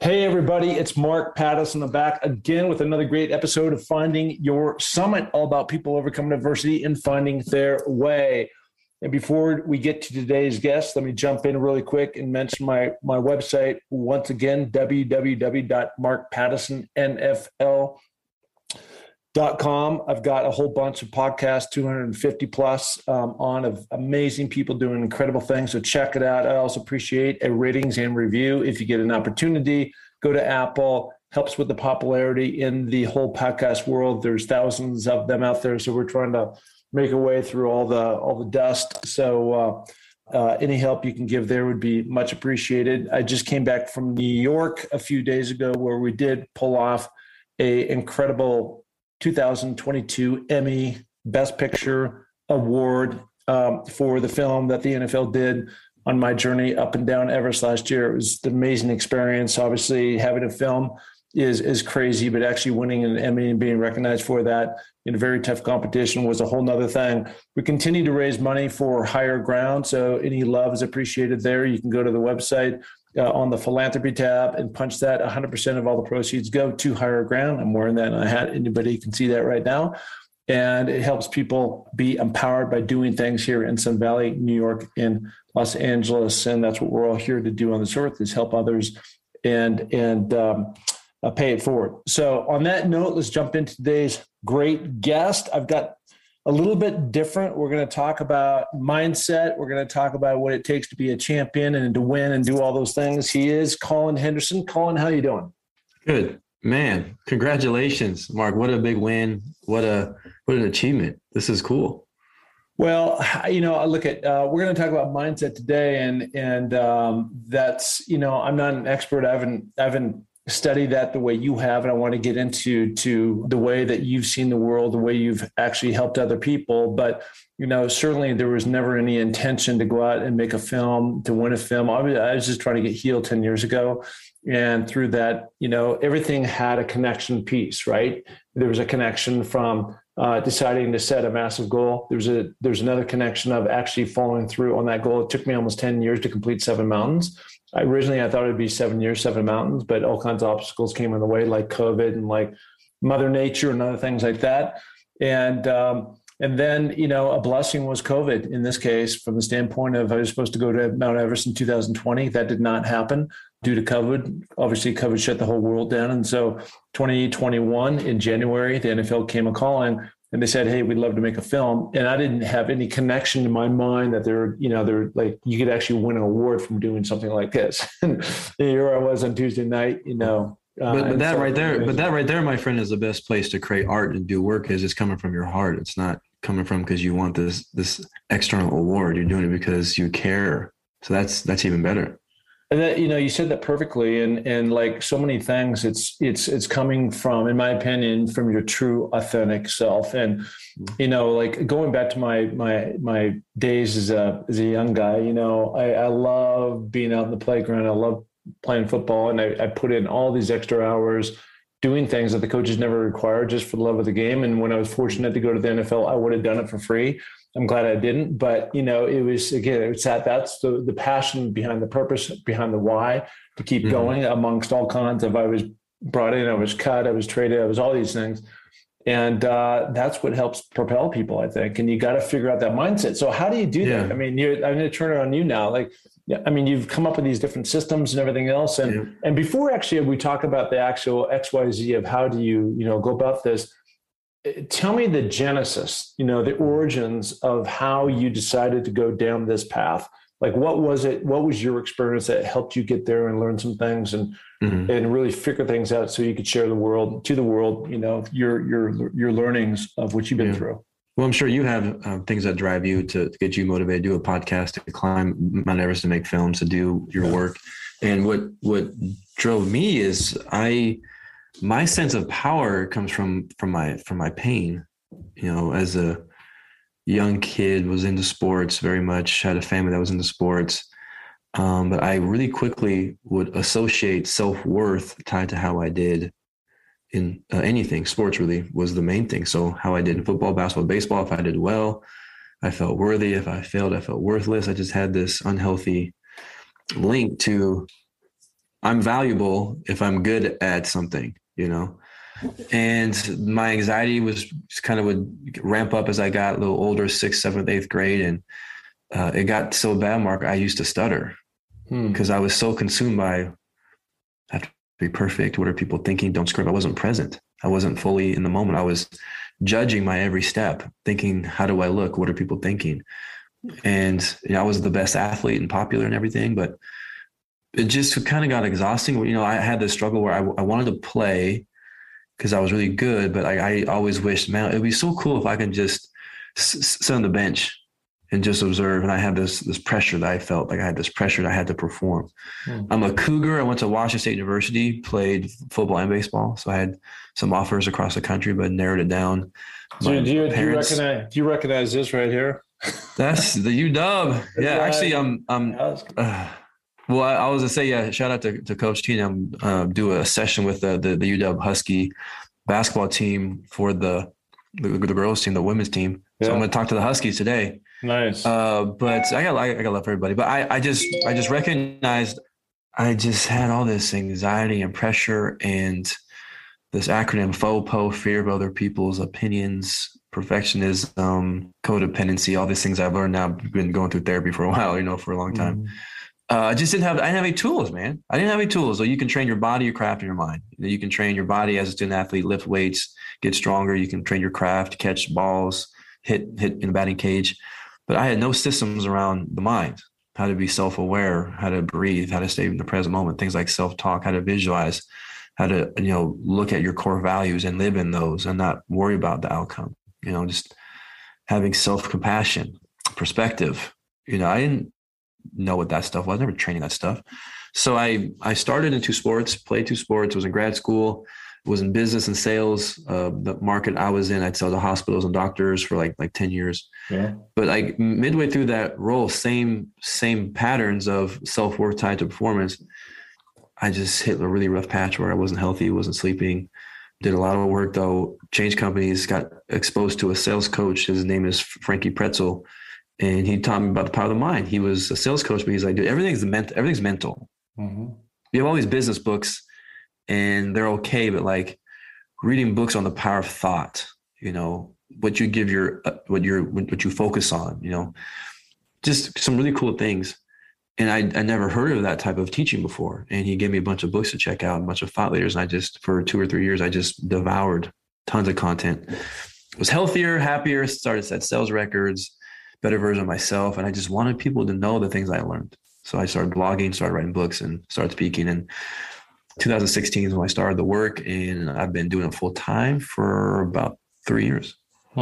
Hey, everybody, it's Mark Patterson. I'm back again with another great episode of Finding Your Summit, all about people overcoming adversity and finding their way. And before we get to today's guest, let me jump in really quick and mention my website once again, www.markpattersonnfl.com. I've got a whole bunch of podcasts, 250 plus, on of amazing people doing incredible things. So check it out. I also appreciate a ratings and review. If you get an opportunity, go to Apple. Helps with the popularity in the whole podcast world. There's thousands of them out there. So we're trying to make our way through all the dust. So any help you can give there would be much appreciated. I just came back from New York a few days ago where we did pull off a incredible 2022 Emmy Best Picture Award for the film that the NFL did on my journey up and down Everest last year. It was an amazing experience. Obviously, having a film is crazy, but actually winning an Emmy and being recognized for that in a very tough competition was a whole nother thing. We continue to raise money for Higher Ground, so any love is appreciated there. You can go to the website on the philanthropy tab and punch that. 100% of all the proceeds go to Higher Ground. I'm wearing that in a hat. Anybody can see that right now. And it helps people be empowered by doing things here in Sun Valley, New York, and Los Angeles. And that's what we're all here to do on this earth, is help others and pay it forward. So on that note, let's jump into today's great guest. I've got a little bit different. We're going to talk about mindset. We're going to talk about what it takes to be a champion and to win and do all those things. He is Colin Henderson. Colin, how you doing? Good, man. Congratulations, Mark. What a big win. What an achievement. This is cool. Well, I look at, we're going to talk about mindset today, and that's, I'm not an expert. I haven't study that the way you have, and I want to get into the way that you've seen the world, the way you've actually helped other people. But certainly there was never any intention to go out and make a film, to win a film. I was just trying to get healed 10 years ago, and through that, everything had a connection piece, right? There was a connection from deciding to set a massive goal. There's another connection of actually following through on that goal. It took me almost 10 years to complete 7 mountains. Originally, I thought it'd be 7 years, 7 mountains, but all kinds of obstacles came in the way, like COVID and like Mother Nature and other things like that. And then, a blessing was COVID in this case, from the standpoint of I was supposed to go to Mount Everest in 2020. That did not happen due to COVID. Obviously, COVID shut the whole world down. And so 2021 in January, the NFL came a calling and they said, hey, we'd love to make a film. And I didn't have any connection in my mind that they're like, you could actually win an award from doing something like this. And here I was on Tuesday night, But that right there, my friend, is the best place to create art and do work. Is it's coming from your heart. It's not coming from because you want this external award. You're doing it because you care. So that's even better. And that, you said that perfectly. And like so many things, it's coming from, in my opinion, from your true authentic self. And, like going back to my days as a young guy, I love being out in the playground. I love playing football. And I put in all these extra hours doing things that the coaches never required just for the love of the game. And when I was fortunate to go to the NFL, I would have done it for free. I'm glad I didn't, but it was, again, that's the passion behind the purpose, behind the why, to keep going amongst all kinds of, I was brought in, I was cut, I was traded, I was all these things. And that's what helps propel people, I think. And you got to figure out that mindset. So how do you do that? I mean, I'm going to turn it on you now. Like, you've come up with these different systems and everything else. And before actually we talk about the actual XYZ of how do you, go about this, tell me the genesis, the origins of how you decided to go down this path. Like, what was it? What was your experience that helped you get there and learn some things and really figure things out so you could share to the world, your learnings of what you've been through? Well, I'm sure you have things that drive you to get you motivated, do a podcast, to climb Mount Everest, to make films, to do your work. And what drove me is my sense of power comes from my pain. As a young kid, was into sports very much, had a family that was into sports. But I really quickly would associate self-worth tied to how I did in anything. Sports really was the main thing. So how I did in football, basketball, baseball, if I did well, I felt worthy. If I failed, I felt worthless. I just had this unhealthy link to I'm valuable if I'm good at something, and my anxiety was kind of would ramp up as I got a little older, 6th, 7th, 8th grade. And it got so bad, Mark, I used to stutter because I was so consumed by I have to be perfect. What are people thinking? Don't screw up. I wasn't present. I wasn't fully in the moment. I was judging my every step, thinking, how do I look? What are people thinking? And I was the best athlete and popular and everything, but it just kind of got exhausting. I had this struggle where I wanted to play because I was really good, but I always wished, man, it'd be so cool if I could just sit on the bench and just observe. And I had this pressure that I felt like I had this pressure that I had to perform. I'm a Cougar. I went to Washington State University, played football and baseball. So I had some offers across the country, but narrowed it down. Do you recognize this right here? That's the UW. Yeah, actually, well, I was gonna say, yeah, shout out to Coach T. I'm do a session with the UW Husky basketball team for the girls team, the women's team. So I'm gonna talk to the Huskies today. Nice. But I got love for everybody. But I just recognized I just had all this anxiety and pressure and this acronym FOPO, fear of other people's opinions, perfectionism, codependency, all these things I've learned now. I've been going through therapy for a while, for a long time. I didn't have any tools, man. I didn't have any tools. So you can train your body, your craft, and your mind. You can train your body as a student athlete, lift weights, get stronger. You can train your craft, catch balls, hit in the batting cage. But I had no systems around the mind, how to be self-aware, how to breathe, how to stay in the present moment, things like self-talk, how to visualize, how to, look at your core values and live in those and not worry about the outcome, just having self-compassion, perspective. I didn't know what that stuff was. I was never training that stuff. So I started in 2 sports, played 2 sports, was in grad school, was in business and sales. The market I was in, I'd sell to hospitals and doctors for like 10 years. Yeah. But midway through that role, same patterns of self-worth tied to performance. I just hit a really rough patch where I wasn't healthy, wasn't sleeping, did a lot of work though, changed companies, got exposed to a sales coach. His name is Frankie Pretzel. And he taught me about the power of the mind. He was a sales coach, but he's like, dude, everything's mental. Mm-hmm. You have all these business books and they're okay, but reading books on the power of thought, what you give what you focus on, just some really cool things. And I never heard of that type of teaching before. And he gave me a bunch of books to check out, a bunch of thought leaders. And for 2 or 3 years, I just devoured tons of content. Was healthier, happier, started set sales records, better version of myself. And I just wanted people to know the things I learned. So I started blogging, started writing books, and started speaking. And 2016 is when I started the work, and I've been doing it full time for about 3 years.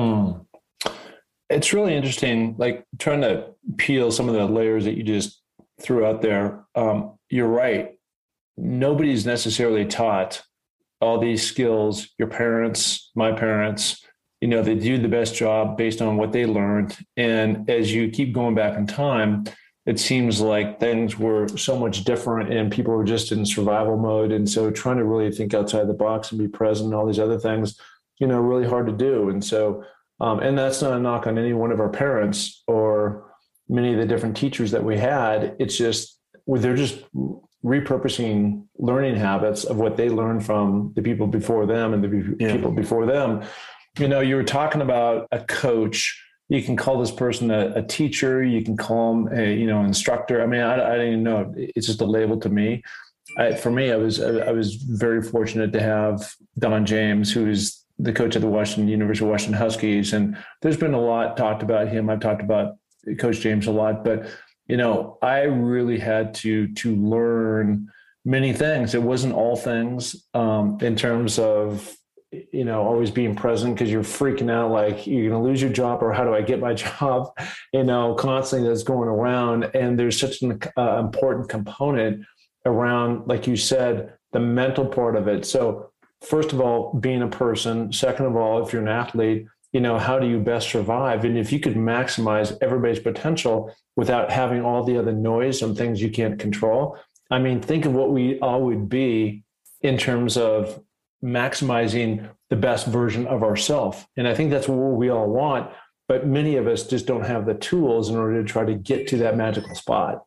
It's really interesting, trying to peel some of the layers that you just threw out there. You're right. Nobody's necessarily taught all these skills. Your parents, my parents, they do the best job based on what they learned. And as you keep going back in time, it seems like things were so much different and people were just in survival mode. And so trying to really think outside the box and be present and all these other things, really hard to do. And so, and that's not a knock on any one of our parents or many of the different teachers that we had. It's just, they're just repurposing learning habits of what they learned from the people before them and the people before them. You were talking about a coach. You can call this person a teacher. You can call them an instructor. I mean, I don't even know. It's just a label to me. For me, I was very fortunate to have Don James, who's the coach of the University of Washington Huskies. And there's been a lot talked about him. I've talked about Coach James a lot, but I really had to learn many things. It wasn't all things in terms of always being present because you're freaking out like you're going to lose your job or how do I get my job, constantly that's going around. And there's such an important component around, like you said, the mental part of it. So first of all, being a person. Second of all, if you're an athlete, how do you best survive? And if you could maximize everybody's potential without having all the other noise and things you can't control, I mean, think of what we all would be in terms of maximizing the best version of ourselves. And I think that's what we all want, but many of us just don't have the tools in order to try to get to that magical spot.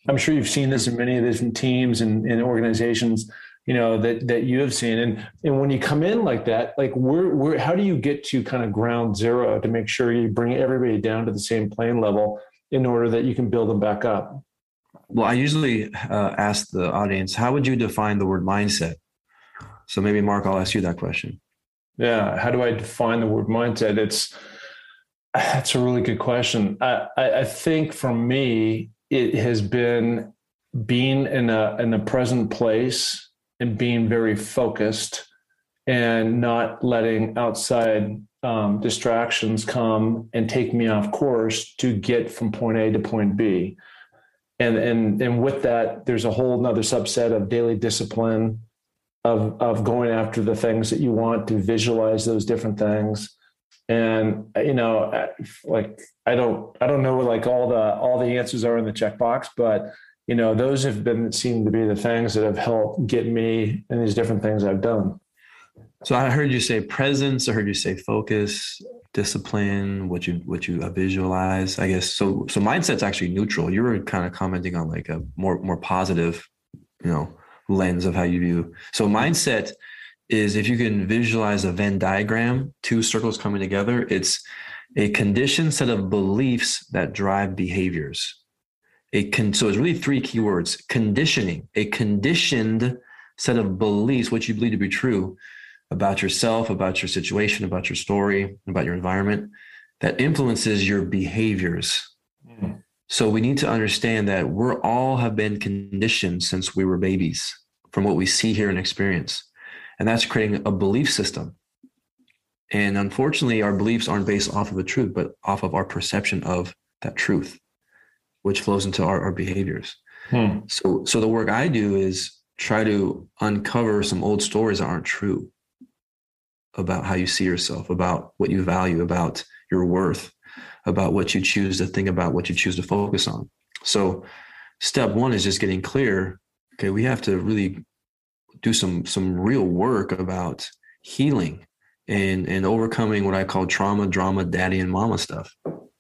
I'm sure you've seen this in many of the different teams and organizations, that you have seen. And when you come in like that, like how do you get to kind of ground zero to make sure you bring everybody down to the same plane level in order that you can build them back up? Well, I usually ask the audience, how would you define the word mindset? So maybe Mark, I'll ask you that question. Yeah. How do I define the word mindset? That's a really good question. I think for me, it has been being in a present place and being very focused and not letting outside distractions come and take me off course to get from point A to point B. And with that, there's a whole nother subset of daily discipline of going after the things that you want, to visualize those different things. And, like, I don't know, like all the answers are in the checkbox, but, those seem to be the things that have helped get me in these different things I've done. So I heard you say presence. I heard you say focus, discipline, what you visualize, I guess. So mindset's actually neutral. You were kind of commenting on like a more positive, lens of how you view. So mindset is, if you can visualize a Venn diagram, two circles coming together, it's a conditioned set of beliefs that drive behaviors. So it's really three key words: conditioning, a conditioned set of beliefs, what you believe to be true about yourself, about your situation, about your story, about your environment, that influences your behaviors. Mm-hmm. So we need to understand that we're all have been conditioned since we were babies from what we see, hear, and experience. And that's creating a belief system. And unfortunately, our beliefs aren't based off of the truth, but off of our perception of that truth, which flows into our behaviors. So the work I do is try to uncover some old stories that aren't true about how you see yourself, about what you value, about your worth, about what you choose to think about, what you choose to focus on. So step one is just getting clear. Okay, we have to really do some real work about healing and overcoming what I call trauma, drama, daddy and mama stuff.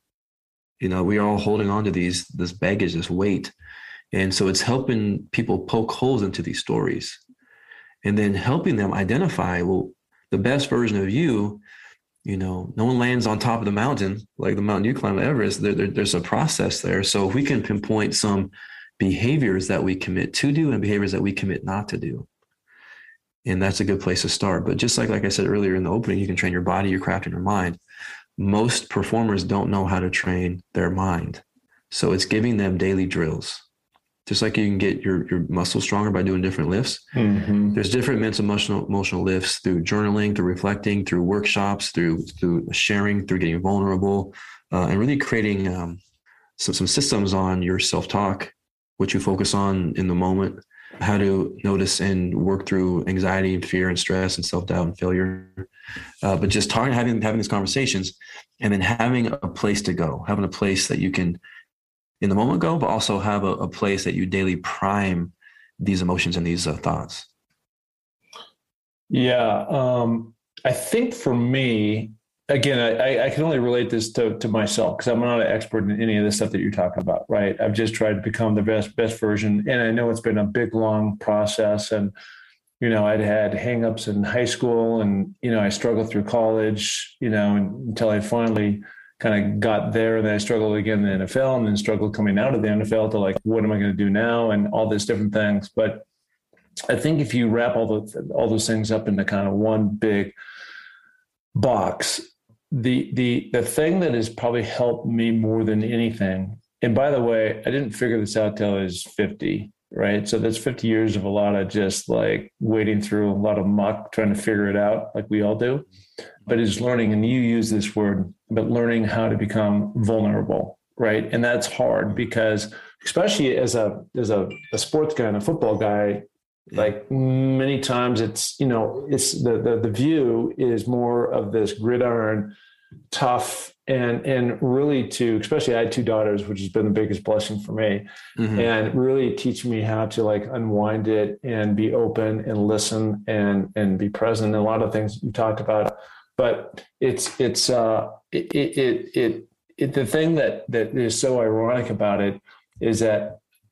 We are all holding on to this baggage, this weight. And so it's helping people poke holes into these stories and then helping them identify, well, the best version of you, no one lands on top of the mountain, like the mountain you climb, Everest. There's a process there. So if we can pinpoint some behaviors that we commit to do and behaviors that we commit not to do, and that's a good place to start. But just like I said earlier in the opening, you can train your body, your craft, and your mind. Most performers don't know how to train their mind. So it's giving them daily drills. Just like you can get your muscles stronger by doing different lifts. Mm-hmm. There's different mental emotional lifts through journaling, through reflecting, through workshops, through sharing, through getting vulnerable, and really creating some systems on your self-talk, what you focus on in the moment, how to notice and work through anxiety and fear and stress and self-doubt and failure. But just having these conversations, and then having a place to go, having a place that you can in the moment go, but also have a place that you daily prime these emotions and these thoughts. Yeah. I think for me, again, I can only relate this to myself because I'm not an expert in any of this stuff that you're talking about, right? I've just tried to become the best version. And I know it's been a big, long process. And, I'd had hangups in high school and, I struggled through college, until I finally kind of got there. And then I struggled again in the NFL and then struggled coming out of the NFL to like, what am I going to do now? And all these different things. But I think if you wrap all those things up into kind of one big box, the thing that has probably helped me more than anything, and by the way, I didn't figure this out till I was 50, right? So that's 50 years of a lot of just like wading through a lot of muck, trying to figure it out like we all do. But it's learning, and you use this word, but learning how to become vulnerable, right? And that's hard because especially as a sports guy and a football guy, like many times it's, it's the view is more of this gridiron, tough, and really especially I had two daughters, which has been the biggest blessing for me, mm-hmm. and really teach me how to like unwind it and be open and listen and be present. And a lot of things you talked about, but it's the thing that is so ironic about it is that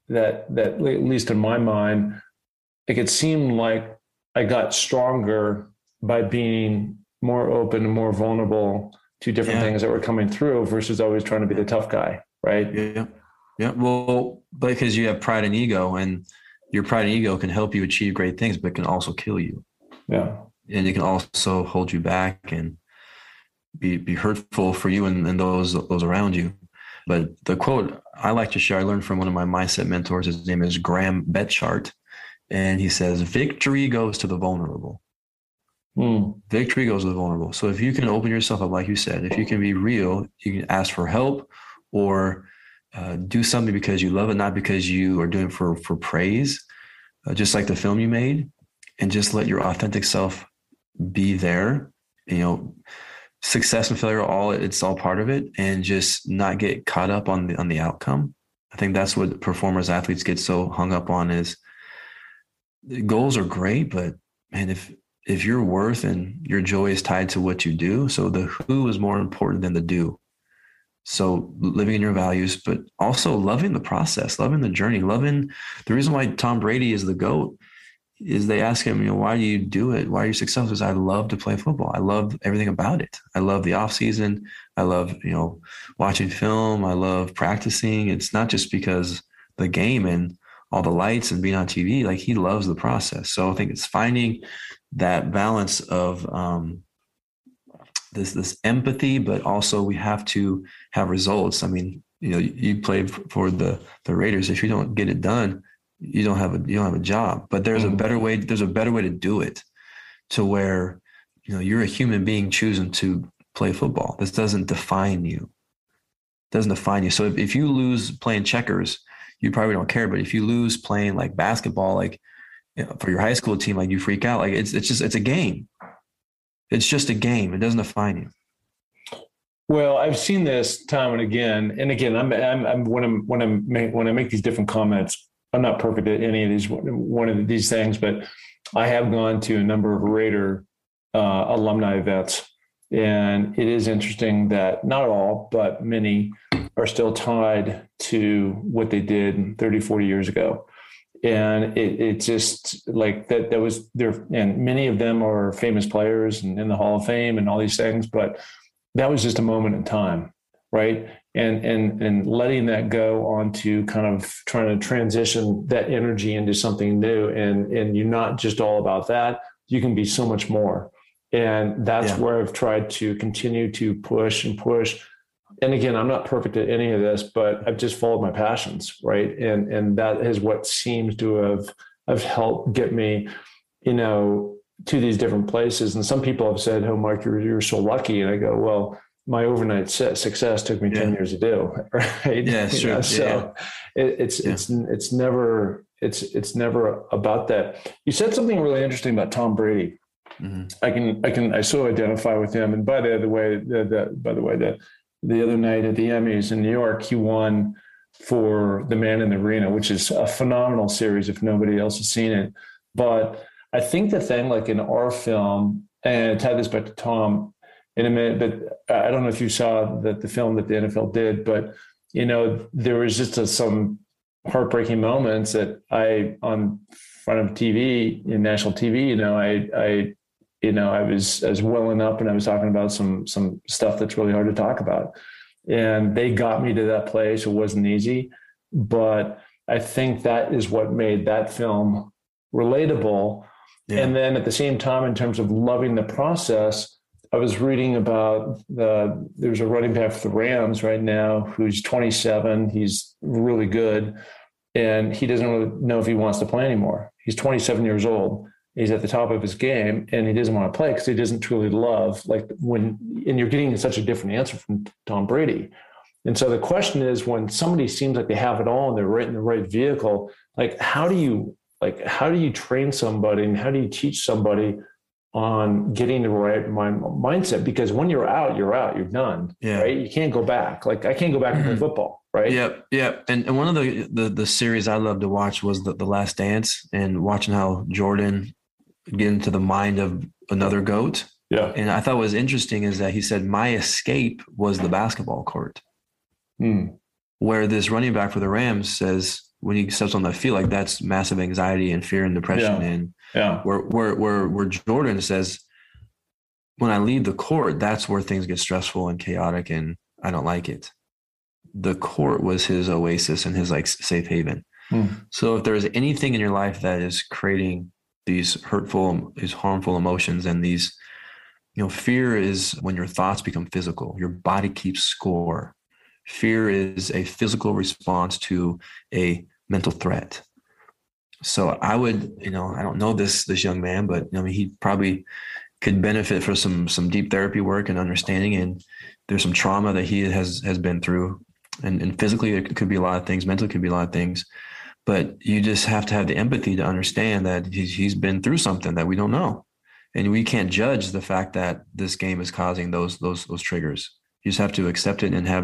at least in my mind, like it seemed like I got stronger by being more open and more vulnerable to different things that were coming through versus always trying to be the tough guy. Right. Yeah. Yeah. Well, because you have pride and ego, and your pride and ego can help you achieve great things, but can also kill you. Yeah. And it can also hold you back and be hurtful for you and those around you. But the quote I like to share, I learned from one of my mindset mentors. His name is Graham Betchart. And he says, victory goes to the vulnerable. Victory goes to the vulnerable. So if you can open yourself up, like you said, if you can be real, you can ask for help or do something because you love it, not because you are doing it for praise, just like the film you made, and just let your authentic self be there. You know, success and failure, it's all part of it, and just not get caught up on the outcome. I think that's what performers, athletes get so hung up on is goals are great, but man, if your worth and your joy is tied to what you do, so the who is more important than the do. So living in your values, but also loving the process, loving the journey, loving the reason why Tom Brady is the GOAT is they ask him, why do you do it? Why are you successful? Because I love to play football. I love everything about it. I love the off season. I love, watching film. I love practicing. It's not just because the game and all the lights and being on TV, like he loves the process. So I think it's finding that balance of this empathy, but also we have to have results. I mean, you played for the Raiders. If you don't get it done, you don't have a job. But there's a better way. There's a better way to do it, to where you're a human being choosing to play football. This doesn't define you. So if you lose playing checkers, you probably don't care. But if you lose playing like basketball, like for your high school team, like you freak out. Like it's a game. It's just a game. It doesn't define you. Well, I've seen this time and again. I'm when I make these different comments, I'm not perfect at any of these things, but I have gone to a number of Raider alumni events, and it is interesting that not all, but many are still tied to what they did 30, 40 years ago. And it just like that was there. And many of them are famous players and in the Hall of Fame and all these things, but that was just a moment in time. Right. And letting that go on to kind of trying to transition that energy into something new. And you're not just all about that. You can be so much more. And that's where I've tried to continue to push and push. And again, I'm not perfect at any of this, but I've just followed my passions, right? And that is what seems to have helped get me, to these different places. And some people have said, "Oh, Mark, you're so lucky." And I go, "Well, my overnight success took me 10 years to do." Right? Yeah, sure. So it's never about that. You said something really interesting about Tom Brady. Mm-hmm. I so identify with him. And by the way, the other night at the Emmys in New York, he won for The Man in the Arena, which is a phenomenal series if nobody else has seen it. But I think the thing, like in our film, and tie this back to Tom in a minute, but I don't know if you saw the film that the NFL did, but, there was just some heartbreaking moments that on front of TV, in national TV, I was welling up and I was talking about some stuff that's really hard to talk about. And they got me to that place. It wasn't easy, but I think that is what made that film relatable. Yeah. And then at the same time, in terms of loving the process, I was reading about there's a running back for the Rams right now who's 27. He's really good. And he doesn't really know if he wants to play anymore. He's 27 years old. He's at the top of his game and he doesn't want to play because he doesn't truly love and you're getting such a different answer from Tom Brady. And so the question is, when somebody seems like they have it all and they're right in the right vehicle, how do you train somebody and how do you teach somebody on getting the right mindset? Because when you're out, you're done. Yeah. Right. You can't go back. I can't go back and play football. Right. Yep. Yep. And one of the series I love to watch was the Last Dance, and watching how Jordan get into the mind of another GOAT. Yeah. And I thought what was interesting is that he said, my escape was the basketball court. Where this running back for the Rams says, when he steps on that field, like that's massive anxiety and fear and depression. And where Jordan says, when I leave the court, that's where things get stressful and chaotic and I don't like it. The court was his oasis and his like safe haven. So if there's anything in your life that is creating these hurtful, these harmful emotions and these, fear is when your thoughts become physical, your body keeps score. Fear is a physical response to a mental threat. So I would, I don't know this young man, but he probably could benefit from some deep therapy work and understanding. And there's some trauma that he has been through, and physically it could be a lot of things, mentally it could be a lot of things. But you just have to have the empathy to understand that he's been through something that we don't know, and we can't judge the fact that this game is causing those triggers. You just have to accept it and have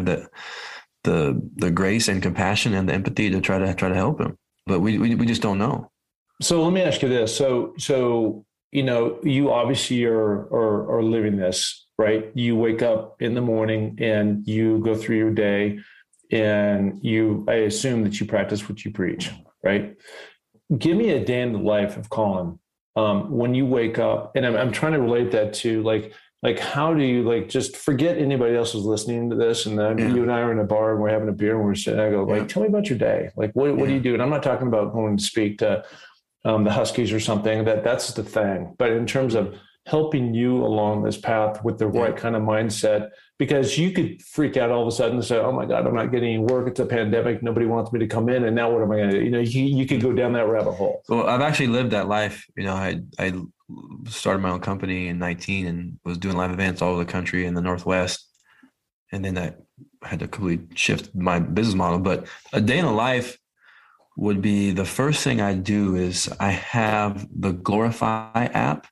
the grace and compassion and the empathy to try to help him. But we just don't know. So let me ask you this. So you obviously are living this, right? You wake up in the morning and you go through your day, and I assume that you practice what you preach, right? Give me a day in the life of Colin when you wake up, and I'm trying to relate that to like how do you just forget anybody else is listening to this, and then you and I are in a bar and we're having a beer and we're sitting. I go tell me about your day. What do you do? And I'm not talking about going to speak to the Huskies or something. That's the thing. But in terms of helping you along this path with the right kind of mindset, because you could freak out all of a sudden and say, oh my God, I'm not getting any work. It's a pandemic. Nobody wants me to come in. And now what am I going to do? You could go down that rabbit hole. Well, I've actually lived that life. I started my own company in 19 and was doing live events all over the country in the Northwest. And then I had to completely shift my business model. But a day in the life would be, the first thing I do is I have the Glorify app,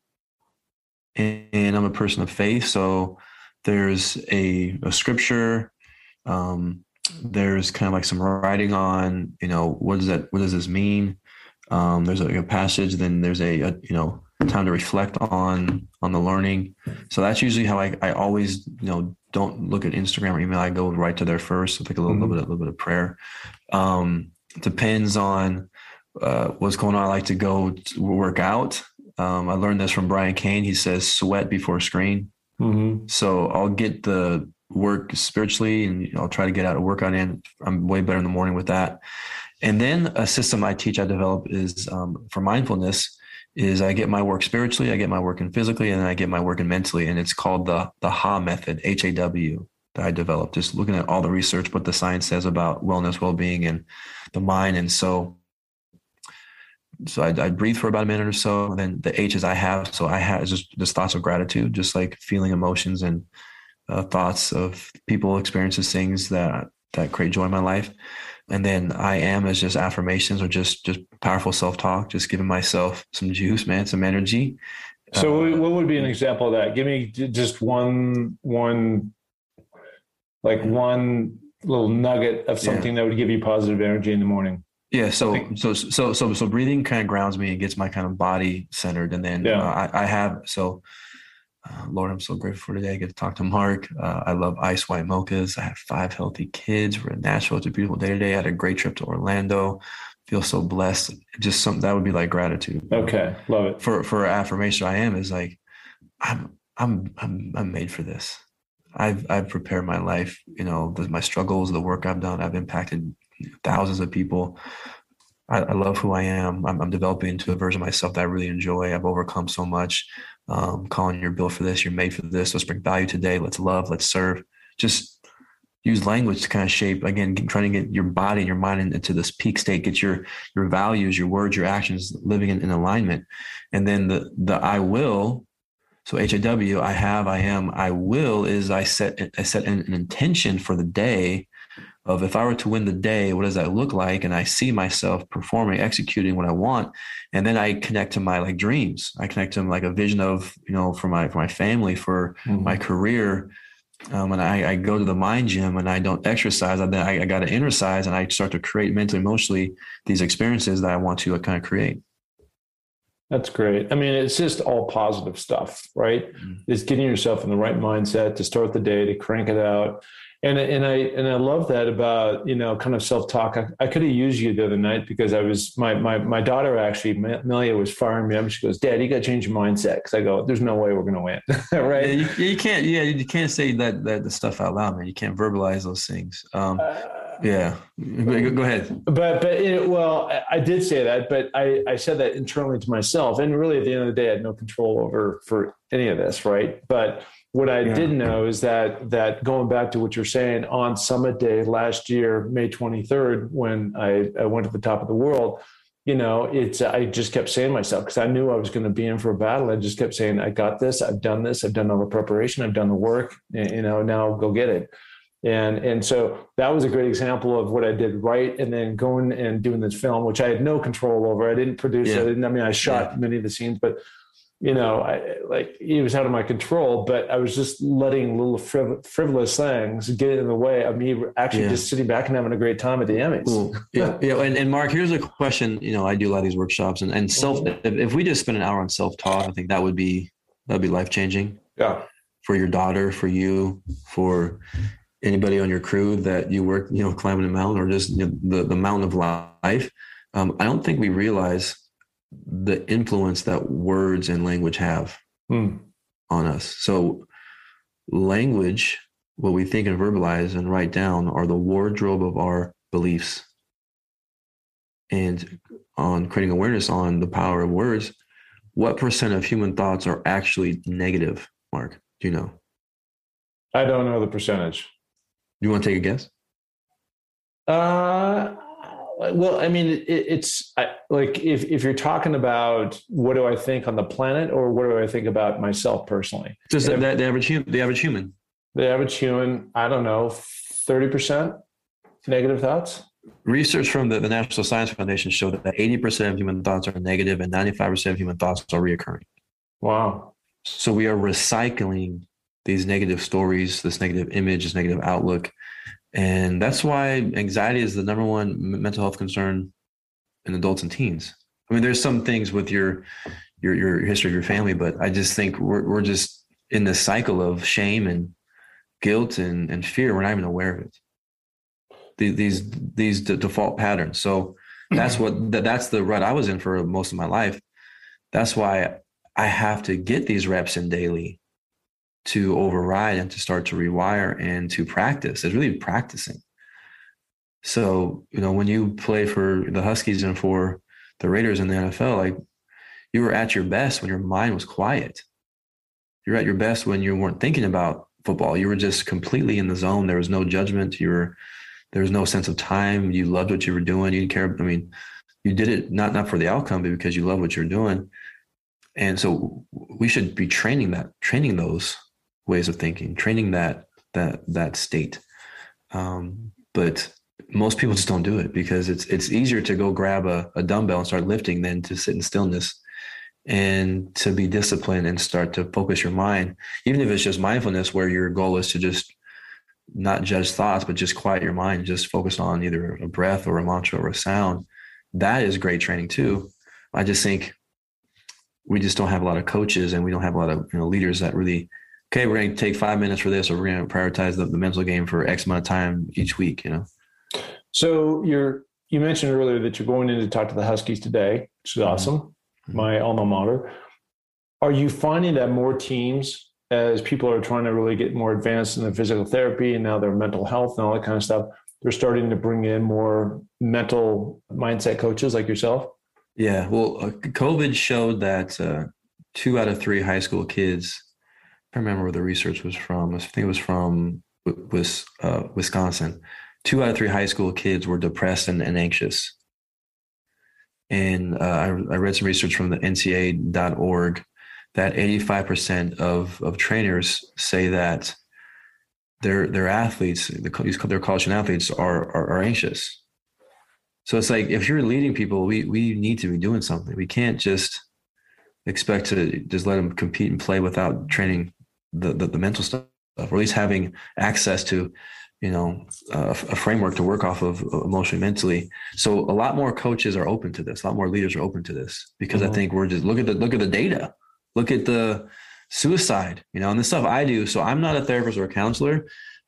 and I'm a person of faith. So there's a scripture, there's kind of like some writing on, what does this mean? There's a passage, then there's a time to reflect on the learning. So that's usually how I always, don't look at Instagram or email. I go right to there first. I take a little bit of prayer. Depends on what's going on. I like to go to work out. I learned this from Brian Cain. He says, sweat before screen. So I'll get the work spiritually, and I'll try to get out a workout in. I'm way better in the morning with that. And then a system I develop is for mindfulness is I get my work spiritually, I get my work in physically, and then I get my work in mentally. And it's called the HA method, HAW, that I developed, just looking at all the research, what the science says about wellness, well-being, and the mind. And so I breathe for about a minute or so. And then the H is I have just thoughts of gratitude, just like feeling emotions and thoughts of people, experiences, things that create joy in my life. And then I am is just affirmations or just powerful self-talk, just giving myself some juice, man, some energy. So what would be an example of that? Give me just one little nugget of something that would give you positive energy in the morning. Yeah. So breathing kind of grounds me and gets my kind of body centered. And then Lord, I'm so grateful for today. I get to talk to Mark. I love ice white mochas. I have 5 healthy kids. We're in Nashville. It's a beautiful day today. I had a great trip to Orlando. Feel so blessed. Just something that would be like gratitude. Okay. Love it. For affirmation, I am is like, I'm made for this. I've prepared my life, my struggles, the work I've done. I've impacted thousands of people. I love who I am. I'm developing into a version of myself that I really enjoy. I've overcome so much. Colin, you're built for this. You're made for this. Let's bring value today. Let's love. Let's serve. Just use language to kind of shape, again, trying to get your body and your mind into this peak state, get your values, your words, your actions living in alignment. And then the I will, so HAW, I have, I am, I will is I set an intention for the day of, if I were to win the day, what does that look like? And I see myself performing, executing what I want. And then I connect to my dreams. I connect to a vision of, for my family, for my career. And I go to the mind gym and I don't exercise. I got to exercise, and I start to create mentally, emotionally these experiences that I want to kind of create. That's great. I mean, it's just all positive stuff, right? It's getting yourself in the right mindset to start the day, to crank it out. And I love that about, kind of self-talk. I could have used you the other night because my daughter actually, Melia, was firing me up. She goes, "Dad, you got to change your mindset." Because I go, "There's no way we're going to win." Right. Yeah, you can't. Yeah, you can't say that the stuff out loud, man. You can't verbalize those things. Yeah, go ahead. Well, I did say that, but I said that internally to myself, and really at the end of the day, I had no control over for any of this, right? But what I did know is that going back to what you're saying, on Summit Day last year, May 23rd, when I went to the top of the world, I just kept saying to myself, because I knew I was going to be in for a battle. I just kept saying, I got this. I've done this. I've done all the preparation. I've done the work. Now go get it. And so that was a great example of what I did right. And then going and doing this film, which I had no control over. I didn't produce it. I shot many of the scenes, but it was out of my control, but I was just letting little frivolous things get in the way of me actually just sitting back and having a great time at the Emmys. Cool. Yeah. And Mark, here's a question. I do a lot of these workshops and if we just spend an hour on self-talk, I think that'd be life-changing. Yeah. For your daughter, for you, for anybody on your crew that you work, climbing a mountain or just the mountain of life. I don't think we realize the influence that words and language have on us. So language, what we think and verbalize and write down, are the wardrobe of our beliefs. And on creating awareness on the power of words, what % of human thoughts are actually negative, Mark? Do you know? I don't know the percentage. You want to take a guess? Well, I mean, it's like if you're talking about what do I think on the planet, or what do I think about myself personally? Just the average human. The average human, I don't know, 30% negative thoughts. Research from the National Science Foundation showed that 80% of human thoughts are negative and 95% of human thoughts are reoccurring. Wow. So we are recycling these negative stories, this negative image, this negative outlook. And that's why anxiety is the number one mental health concern in adults and teens. I mean, there's some things with your history of your family, but I just think we're just in this cycle of shame and guilt and fear. We're not even aware of it. These default patterns. So that's that's the rut I was in for most of my life. That's why I have to get these reps in daily to override and to start to rewire and to practice. It's really practicing. So, when you play for the Huskies and for the Raiders in the NFL, like, you were at your best when your mind was quiet. You're at your best when you weren't thinking about football. You were just completely in the zone. There was no judgment. There was no sense of time. You loved what you were doing. You didn't care. I mean, you did it not for the outcome, but because you love what you're doing. And so we should be training those ways of thinking, training that state. But most people just don't do it because it's easier to go grab a dumbbell and start lifting than to sit in stillness and to be disciplined and start to focus your mind, even if it's just mindfulness, where your goal is to just not judge thoughts, but just quiet your mind, just focus on either a breath or a mantra or a sound. That is great training too. I just think we just don't have a lot of coaches and we don't have a lot of leaders that really, okay, we're going to take 5 minutes for this, or we're going to prioritize the mental game for X amount of time each week, So you mentioned earlier that you're going in to talk to the Huskies today, which is awesome. Mm-hmm. My alma mater. Are you finding that more teams, as people are trying to really get more advanced in their physical therapy and now their mental health and all that kind of stuff, they're starting to bring in more mental mindset coaches like yourself? Yeah. Well, COVID showed that 2 out of 3 high school kids, I remember where the research was from. I think it was from Wisconsin. 2 out of 3 high school kids were depressed and anxious. And I read some research from the NCAA.org that 85% of trainers say that their athletes, their college athletes, are anxious. So it's like, if you're leading people, we need to be doing something. We can't just expect to just let them compete and play without training the mental stuff, or at least having access to, a framework to work off of emotionally, mentally. So a lot more coaches are open to this. A lot more leaders are open to this because I think we're just look at the data, look at the suicide, and the stuff I do. So I'm not a therapist or a counselor.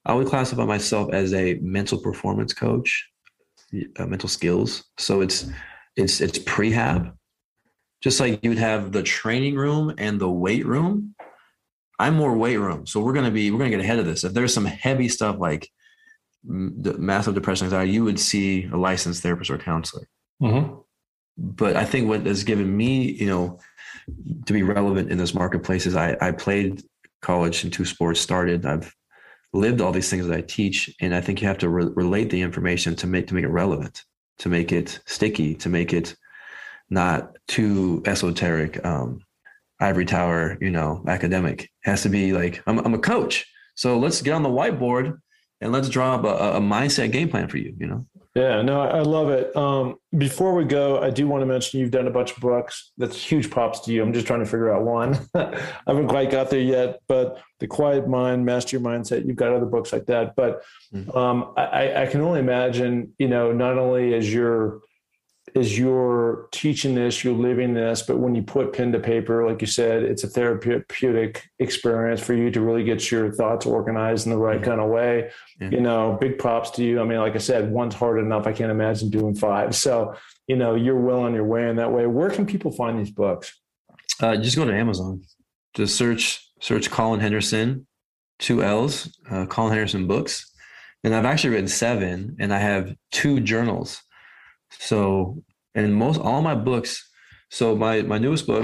I would classify myself as a mental performance coach, mental skills. So it's prehab. Just like you'd have the training room and the weight room, I'm more weight room. So we're gonna get ahead of this. If there's some heavy stuff like the massive depression, anxiety, you would see a licensed therapist or counselor. Mm-hmm. But I think what has given me, to be relevant in this marketplace is I played college in 2 sports, I've lived all these things that I teach. And I think you have to relate the information to make it relevant, to make it sticky, to make it not too esoteric, ivory tower, academic. It has to be like, I'm a coach. So let's get on the whiteboard and let's draw up a mindset game plan for you, Yeah, no, I love it. Before we go, I do want to mention you've done a bunch of books. That's huge props to you. I'm just trying to figure out one. I haven't quite got there yet, but The Quiet Mind, Master Your Mindset, you've got other books like that. But I can only imagine, not only as you're teaching this, you're living this, but when you put pen to paper, like you said, it's a therapeutic experience for you to really get your thoughts organized in the right kind of way. Yeah. Big props to you. I mean, like I said, one's hard enough. I can't imagine doing 5. So, you're well on your way in that way. Where can people find these books? Just go to Amazon. Just search Colin Henderson, 2 L's, Colin Henderson books. And I've actually written 7, and I have 2 journals. So, and all my books. So my newest book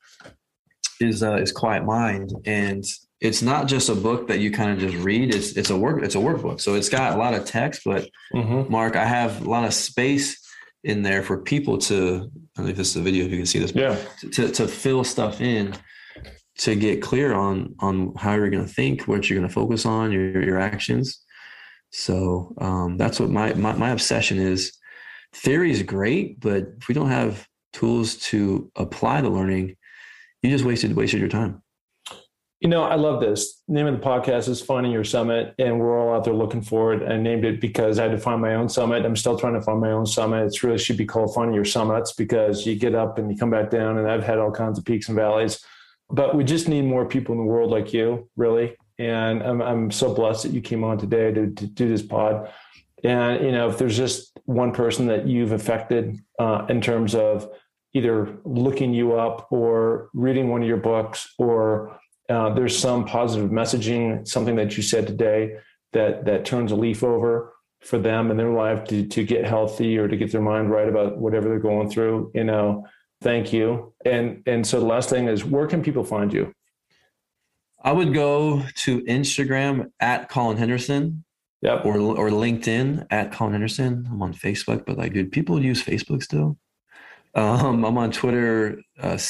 is Quiet Mind, and it's not just a book that you kind of just read. It's a workbook. So it's got a lot of text, but Mark, I have a lot of space in there for people to, I don't know if this is a video, if you can see this, to fill stuff in, to get clear on how you're going to think, what you're going to focus on, your actions. So that's what my obsession is. Theory is great, but if we don't have tools to apply the learning, you just wasted your time. I love this. The name of the podcast is Finding Your Summit, and we're all out there looking for it. I named it because I had to find my own summit. I'm still trying to find my own summit. It really should be called Finding Your Summits, because you get up and you come back down, and I've had all kinds of peaks and valleys. But we just need more people in the world like you, really. And I'm so blessed that you came on today to do this pod. And, if there's just one person that you've affected in terms of either looking you up or reading one of your books, or there's some positive messaging, something that you said today that turns a leaf over for them in their life to get healthy or to get their mind right about whatever they're going through, thank you. And so the last thing is, where can people find you? I would go to Instagram at Colin Henderson. Yep. Or LinkedIn at Colin Henderson. I'm on Facebook, but dude, people use Facebook still. I'm on Twitter,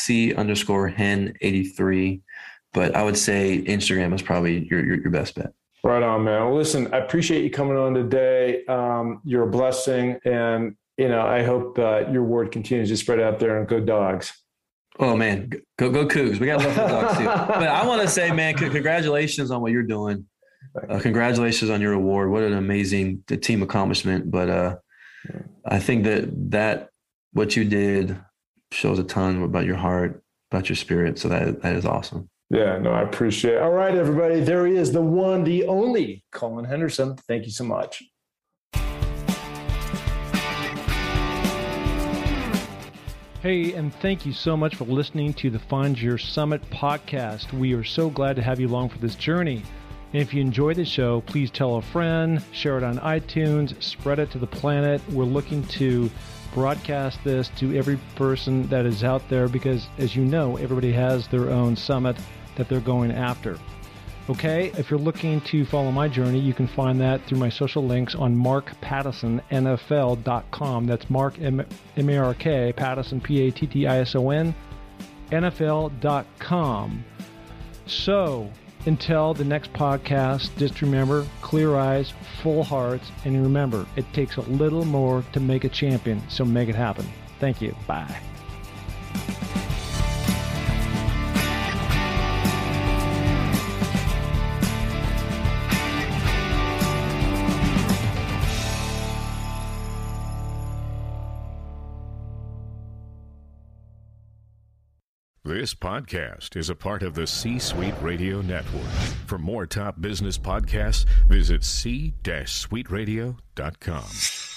C_Hen83, but I would say Instagram is probably your best bet. Right on, man. Well, listen, I appreciate you coming on today. You're a blessing, and I hope your word continues to spread out there, and go Dogs. Oh man, go Cougs. We got love for dogs too. But I want to say, man, congratulations on what you're doing. Congratulations on your award. What an amazing team accomplishment. But I think that what you did shows a ton about your heart, about your spirit. So that is awesome. Yeah, no, I appreciate it. All right, everybody. There he is, the one, the only Colin Henderson. Thank you so much. Hey, and thank you so much for listening to the Find Your Summit podcast. We are so glad to have you along for this journey. And if you enjoy the show, please tell a friend, share it on iTunes, spread it to the planet. We're looking to broadcast this to every person that is out there, because, as you know, everybody has their own summit that they're going after. Okay, if you're looking to follow my journey, you can find that through my social links on markpattissonnfl.com. That's Mark, M-A-R-K, Pattison, P-A-T-T-I-S-O-N, NFL.com. So, until the next podcast, just remember, clear eyes, full hearts, and remember, it takes a little more to make a champion, so make it happen. Thank you. Bye. This podcast is a part of the C-Suite Radio Network. For more top business podcasts, visit c-suiteradio.com.